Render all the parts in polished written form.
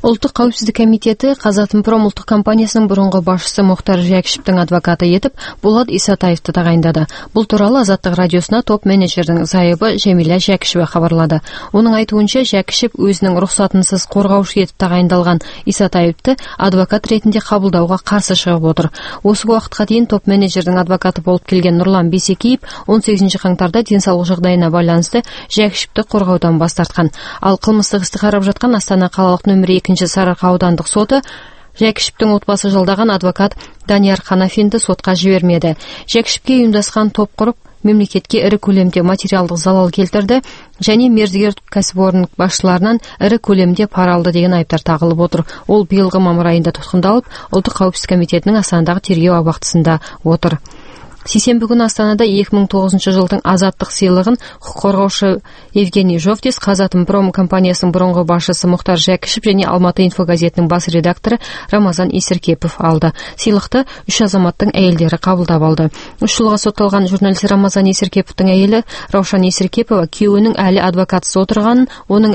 Ұлттық қауіпсіздік комитеті Қазатомпром ұлттық компаниясының бұрынғы басшысы Мұхтар Жәкішевтің адвокаты етіп Болат Исатаевты тағайындады. Бұл туралы Азаттық радиосына топ-менеджердің зайыбы Жәмила Жәкішева хабарлады. Оның айтуынша, Жәкішев өзінің рұқсатынсыз қорғаушы етіп тағайындалған Исатаевты адвокат ретінде қабылдауға қарсы шығып отыр. Осы уақытқа дейін топ-менеджердің адвокаты болып келген Нұрлан Бейсекеев 18 қаңтарда денсаулық жағдайына байланысты Жәкішевті қорғаудан бас тартқан. Ал қылмыстық істі қарап жатқан Астана қалалық нөмірі 2 Сарыарқа аудандық соты Жәкішевтің отбасы жалдаған адвокат Данияр Ханафинді сотқа жібермеді. Жәкішевке ұйымдасқан топ құрып, мемлекетке ірі көлемде материалдық залал келтірді және мердігер кәсіпорын басшыларынан ірі көлемде пара алды деген айыптар тағылып отыр. Ол биылғы мамыр айында тұтқындалып, Ұлттық қауіпсіздік комитетінің Астанадағы тергеу абақтысында отыр. Сейсенбі күні Астанада 2009 жылдың азаттық сыйлығын құқық қорғаушы Евгений Жовтис, Қазатомпром компаниясының бұрынғы басшысы Мұхтар Жәкішев және Алматы инфо газетінің бас редакторы Рамазан Есіркепов алды. Сыйлықты 3 азаматтың әйелдері қабылдап алды. 3 жылға сотталған журналист Рамазан Есіркеповтың әйелі Раушан Есіркепова күйеуінің әлі адвокатсыз отырғанын, оның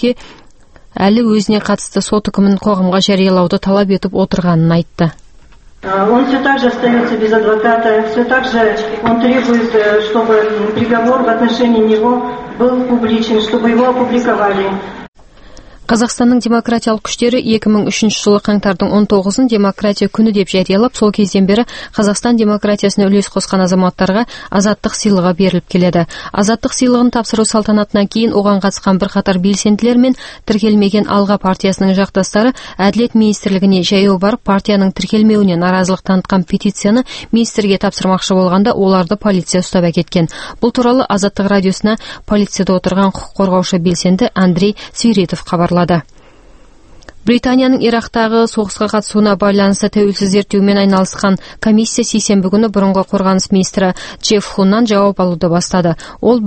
әлі өзіне қатысты сот үкімін қоғамға жариялауды талап етіп отырғанын айтты. Он все так же остается без адвоката, все так же он требует, чтобы приговор в отношении него был публичен, чтобы его опубликовали. Қазақстанның демократиялық күштері 2003 жылы қаңтардың 19-ын демократия күні деп жариялап, сол кезден бері Қазақстан демократиясына үлес қосқан азаматтарға азаттық сыйлығы беріліп келеді. Азаттық сыйлығын тапсыру салтанатынан кейін оған қатысқан бірқатар белсенділер мен тіркелмеген Алға партиясының жақтастары Әділет министрлігіне жаяу барып, партияның тіркелмеуіне наразылық танытқан петицияны министрге тапсырмақшы болғанда оларды полиция ұстап әкеткен. Бұл туралы Азаттық радиосына полицияда отырған құқық қорғаушы белсенді Андрей Свиридов хабарлады. Британияның Ирактағы соғысқа қатысуына байланысты тәуелсіз зерттеумен айналысқан комиссия сейсенбі күні бұрынғы қорғаныс министрі Джефф Хуннан жауап алуды бастады. Ол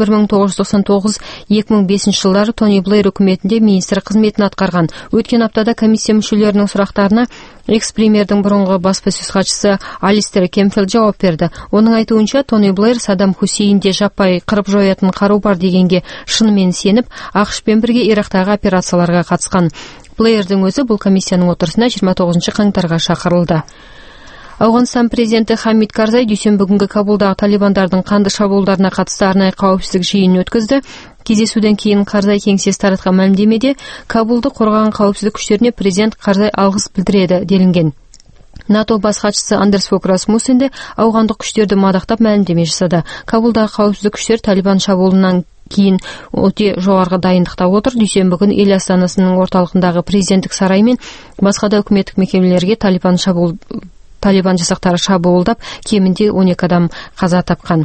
1999-2005 жылдары Тони Блэйр үкіметінде министр қызметін атқарған. Өткен аптада комиссия мүшелерінің сұрақтарына экс-премьердің бұрынғы баспасөз хатшысы Алистер Кемфилд жауап берді. Оның айтуынша, Тони Блэйр Саддам Хусейнде жаппай қырып жоятын қару бар дегенге шынымен сеніп, ақш-пен бірге Ирактағы операцияларға қатысқан. Блэйрдің өзі бұл комиссияның отырысына 29 қаңтарға шақырылды. Ауғанстан президенті Хамид Карзай дүйсенбі күнгі Кабулдағы талибандардың қанды шабуылдарына қатысты арнайы қауіпсіздік жиынын өткізді. Кездесуден кейін Карзай кеңсесі таратқан мәлімдемеде Кабулды қорғаған қауіпсіздік күштеріне президент Карзай алғыс білдіреді делінген. НАТО бас хатшысы Андерс Фок Расмуссен де ауғандық күштерді мадақтап мәлімдеме жасады. Кабулдағы қауіпсіздік күштер талибан шабуылынан кейін өте жоғарғы дайындықта отыр. Дүйсенбі күні ел астанасының орталығындағы президенттік сарай мен басқа да үкіметтік мекемелерге талибан жасақтары шабуылдап, кемінде 12 адам қаза тапқан.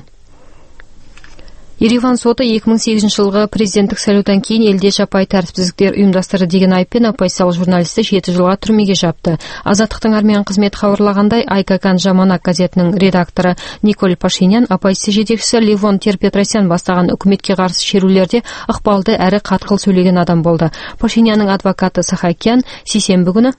Ереван соты 2008 жылғы президенттік сайлаудан кейін елде жаппай тәртіпсіздіктер ұйымдастырды деген айыппен оппозициялық журналисті 7 жылға түрмеге жапты. Азаттықтың армян қызметі хабарлағандай, Айкакан Жаманак газетінің редакторы Николь Пашинян, оппозиция жетекшісі Левон Терпетросян бастаған үкіметке қарсы шерулерде ықпалды әрі қатқыл сөйлеген адам болды. Пашинянның адвокаты Сахакян сейсенбі күні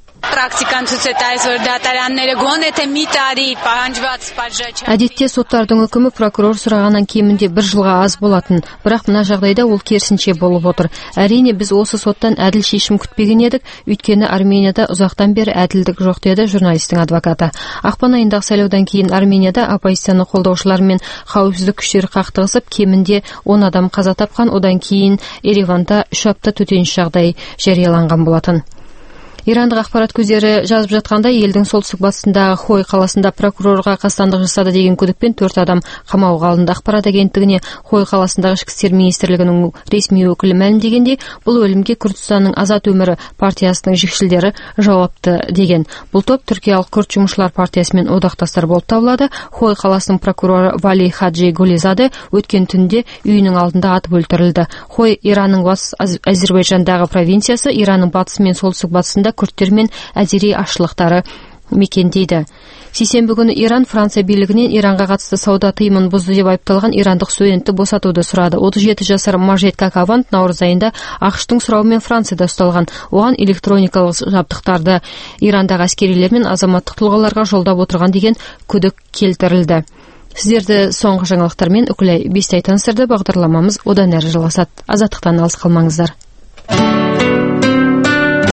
әдетте соттардың үкімі прокурор сұрағаннан кемінде 1 жылға аз болатын, бірақ мына жағдайда ол керісінше болып отыр. Әрине, біз осы соттан әділ шешім күтпеген едік, өйткені Арменияда ұзақтан бері әділдік жоқ, деді журналистің адвокаты. Ақпан айындағы сайлаудан кейін Арменияда оппозицияны қолдаушылар мен қауіпсіздік күштері қақтығысып, кемінде 10 адам қаза тапқан. Одан кейін Ереванда 3 апта төтенше жағдай жарияланған болатын. Ирандық ақпарат көздері жазып жатқанда, елдің солтүстік батысындағы Хой қаласында прокурорға қастандық жасады деген күдікпен 4 адам қамауға алынды. Ақпарат агенттігіне Хой қаласындағы ішкі істер министрлігінің ресми өкілі мәлімдегенде, бұл өлімге Күрдістанның Азат өмірі партиясының жетекшілері жауапты деген. Бұл топ түркиялық күрд жұмысшылар партиясымен одақтастар болып табылады. Хой қаласының прокуроры Вали Хаджи Гулизаде өткен түнде үйінің алдында атып өлтірілді. Хой Иранның батыс Әзербайжандағы провинциясы, Иранның батысы мен солтүстік батысында күрдтер мен әзери ашылықтары мекендейді. Сейсенбі күні Иран Франция билігінен Иранға қатысты сауда тыйымын бұзды деп айыпталған ирандық студентті босатуды сұрады. 37 жасар Мажед Какавант наурыз айында ақш-тың сұрауымен Францияда ұсталған. Оған электроникалық жабдықтарды Ирандағы әскерилер мен азаматтық тұлғаларға жолдап отырған деген күдік келтірілді. Сіздерді соңғы жаңалықтармен үкілей бестай таныстырды. Бағдарламамыз одан әрі жалғасады. Азаттықтан алыс қалмаңыздар.